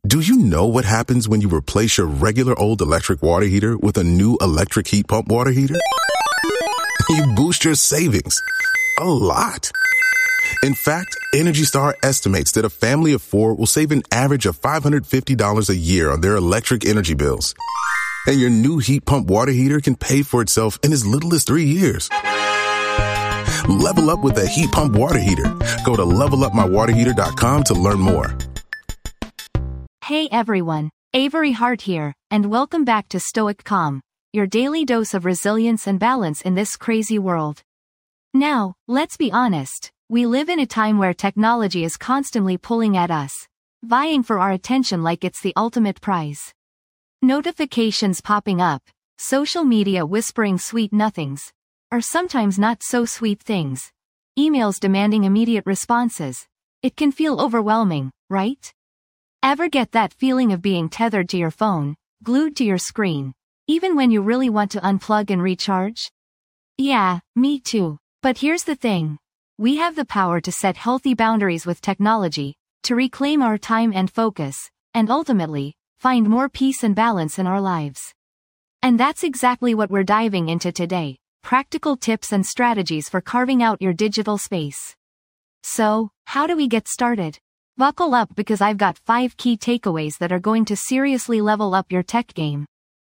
Do you know what happens when you replace your regular old electric water heater with a new electric heat pump water heater? You boost your savings a lot. In fact, Energy Star estimates that a family of 4 will save an average of $550 a year on their electric energy bills. And your new heat pump water heater can pay for itself in as little as 3 years. Level up with a heat pump water heater. Go to levelupmywaterheater.com to learn more. Hey everyone, Avery Hart here, and welcome back to Stoic Calm, your daily dose of resilience and balance in this crazy world. Now, let's be honest, we live in a time where technology is constantly pulling at us, vying for our attention like it's the ultimate prize. Notifications popping up, social media whispering sweet nothings, or sometimes not so sweet things, emails demanding immediate responses. It can feel overwhelming, right? Ever get that feeling of being tethered to your phone, glued to your screen, even when you really want to unplug and recharge? Yeah, me too. But here's the thing. We have the power to set healthy boundaries with technology, to reclaim our time and focus, and ultimately, find more peace and balance in our lives. And that's exactly what we're diving into today, practical tips and strategies for carving out your digital space. So, how do we get started? Buckle up because I've got 5 key takeaways that are going to seriously level up your tech game.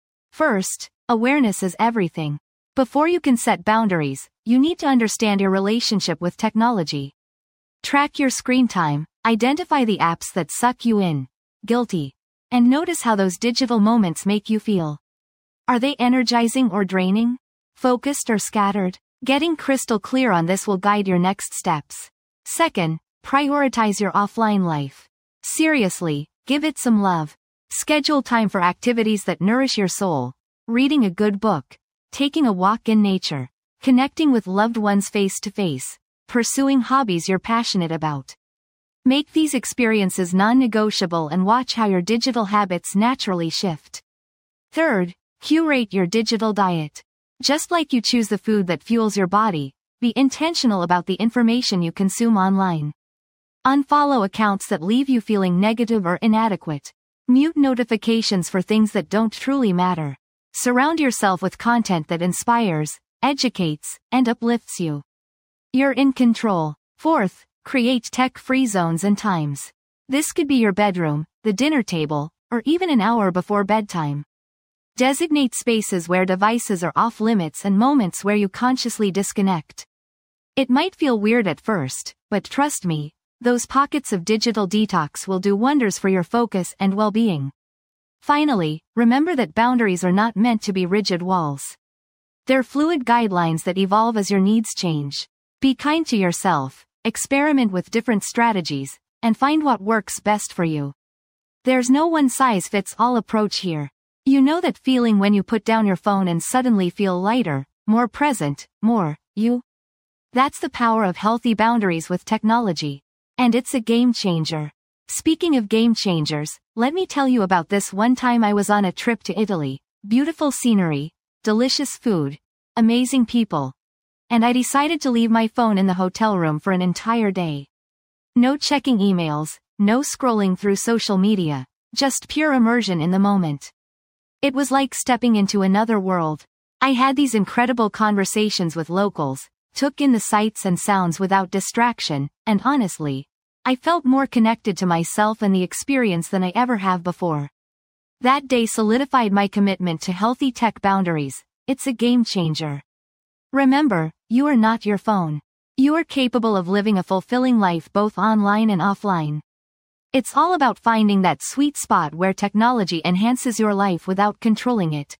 First, awareness is everything. Before you can set boundaries, you need to understand your relationship with technology. Track your screen time, identify the apps that suck you in, guilty, and notice how those digital moments make you feel. Are they energizing or draining? Focused or scattered? Getting crystal clear on this will guide your next steps. Second, prioritize your offline life. Seriously, give it some love. Schedule time for activities that nourish your soul, reading a good book, taking a walk in nature, connecting with loved ones face to face, pursuing hobbies you're passionate about. Make these experiences non-negotiable and watch how your digital habits naturally shift. Third, curate your digital diet. Just like you choose the food that fuels your body, be intentional about the information you consume online. Unfollow accounts that leave you feeling negative or inadequate. Mute notifications for things that don't truly matter. Surround yourself with content that inspires, educates, and uplifts you. You're in control. Fourth, create tech-free zones and times. This could be your bedroom, the dinner table, or even an hour before bedtime. Designate spaces where devices are off limits and moments where you consciously disconnect. It might feel weird at first, but trust me, those pockets of digital detox will do wonders for your focus and well-being. Finally, remember that boundaries are not meant to be rigid walls. They're fluid guidelines that evolve as your needs change. Be kind to yourself, experiment with different strategies, and find what works best for you. There's no one-size-fits-all approach here. You know that feeling when you put down your phone and suddenly feel lighter, more present, more you? That's the power of healthy boundaries with technology. And it's a game changer. Speaking of game changers, let me tell you about this one time I was on a trip to Italy. Beautiful scenery, delicious food, amazing people. And I decided to leave my phone in the hotel room for an entire day. No checking emails, no scrolling through social media, just pure immersion in the moment. It was like stepping into another world. I had these incredible conversations with locals, took in the sights and sounds without distraction, and honestly, I felt more connected to myself and the experience than I ever have before. That day solidified my commitment to healthy tech boundaries. It's a game changer. Remember, you are not your phone. You are capable of living a fulfilling life both online and offline. It's all about finding that sweet spot where technology enhances your life without controlling it.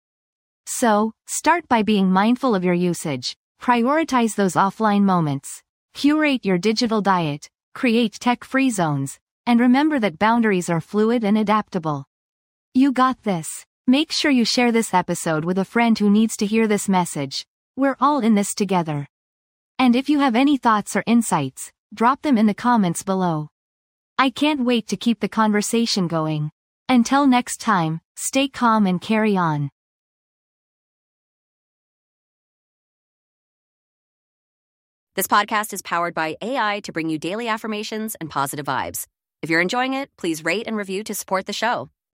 So, start by being mindful of your usage. Prioritize those offline moments. Curate your digital diet. Create tech-free zones, and remember that boundaries are fluid and adaptable. You got this. Make sure you share this episode with a friend who needs to hear this message. We're all in this together. And if you have any thoughts or insights, drop them in the comments below. I can't wait to keep the conversation going. Until next time, stay calm and carry on. This podcast is powered by AI to bring you daily affirmations and positive vibes. If you're enjoying it, please rate and review to support the show.